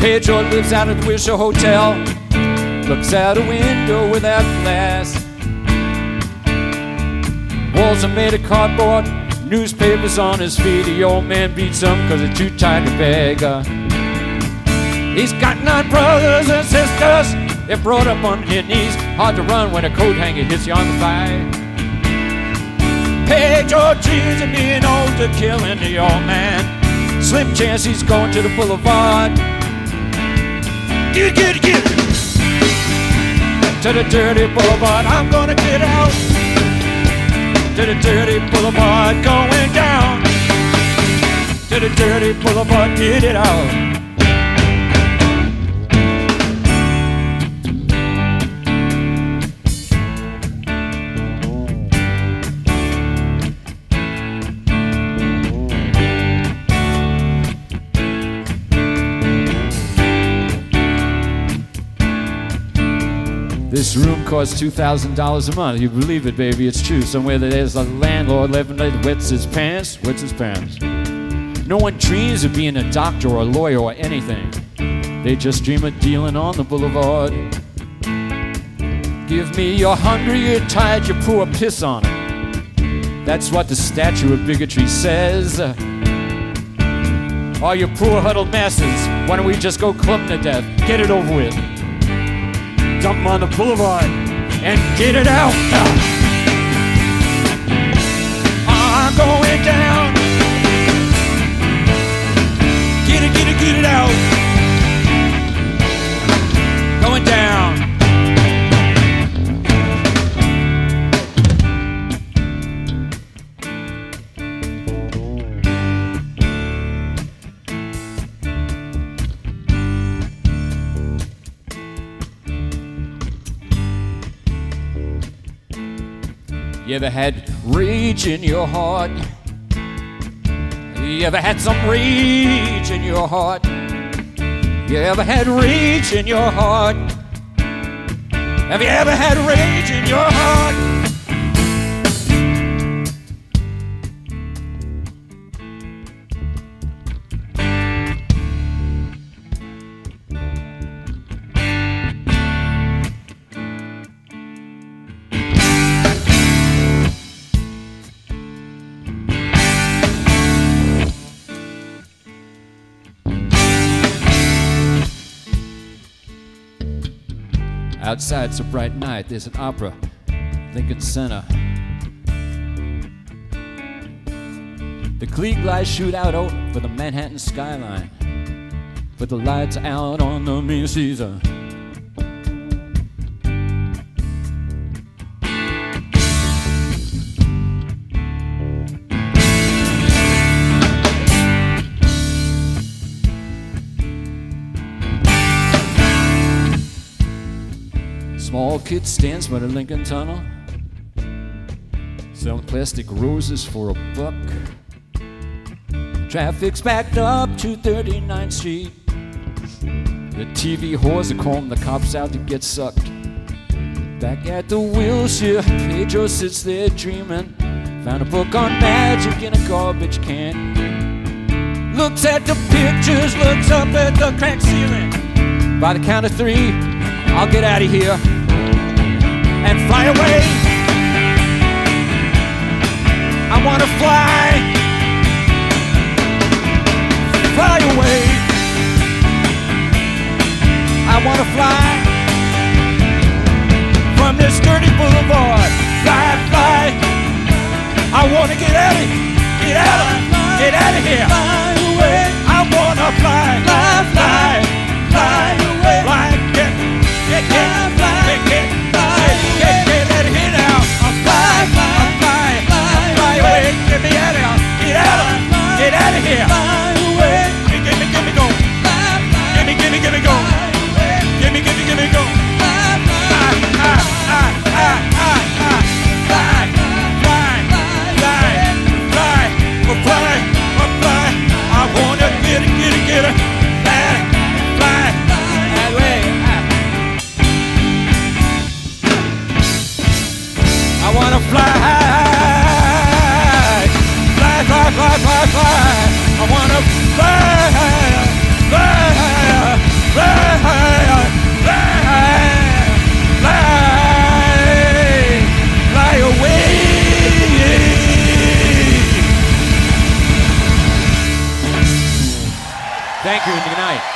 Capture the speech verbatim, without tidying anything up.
Pedro lives out at the Wilshire Hotel, looks out a window without glass. Walls are made of cardboard, newspapers on his feet. The old man beats him cause he's too tired to beg. Uh, he's got nine brothers and sisters, they're brought up on their knees. Hard to run when a coat hanger hits you on the thigh. Pedro cheers at being old to killing the old man. Slim chance he's going to the boulevard. Get it, get it, get it. To the dirty boulevard, I'm gonna get out. To the dirty boulevard, going down. To the dirty boulevard, get it out. This room costs two thousand dollars a month. You believe it, baby, it's true. Somewhere there's a landlord living that wets his pants, wets his pants. No one dreams of being a doctor or a lawyer or anything. They just dream of dealing on the boulevard. Give me your hunger, you're tired, you pour a piss on it. That's what the statue of bigotry says. All you poor huddled masses, why don't we just go clubbing to death? Get it over with. Dump on the boulevard and get it out. I'm going down. Get it, get it, get it out. Going down. You ever had rage in your heart? You ever had some rage in your heart? You ever had rage in your heart? Have you ever had rage in your heart? Outside, it's a bright night. There's an opera, Lincoln Center. The Klieg lights shoot out over the Manhattan skyline. Put the lights out on the main Caesar. Small kid stands by the Lincoln Tunnel, selling plastic roses for a buck. Traffic's backed up to thirty-ninth Street. The T V whores are calling the cops out to get sucked. Back at the Wilshire, Pedro sits there dreaming. Found a book on magic in a garbage can. Looks at the pictures, looks up at the cracked ceiling. By the count of three, I'll get out of here and fly away. I wanna fly, fly away. I wanna fly from this dirty boulevard. Fly, fly. I wanna get out of here, get out of, get out of here. Fly away. I wanna fly, fly, fly, fly away. Fly, get, get, get, fly, get, get, fly, get, get out of here now. I'm fly, I'm fly, fly away. Get me out of here, get out of, get out of here. Fly away. Give me, give me, go. Give me, give me, give me, go. Give me, give me, give me, go. Fly, fly, fly, fly, fly, fly, fly, fly, fly, fly, fly, fly. I wanna get it, get it, get it. Fly, fly, fly away. I wanna fly, fly, fly, fly, fly, fly. I wanna fly, fly, Thank you and good night.